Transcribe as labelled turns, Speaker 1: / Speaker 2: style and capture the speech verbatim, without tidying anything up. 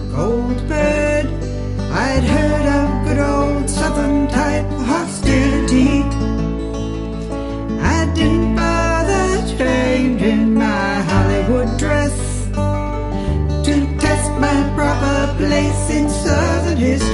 Speaker 1: Goldbird. I'd heard of good old Southern type hostility. I didn't bother changing my Hollywood dress to test my proper place in Southern history.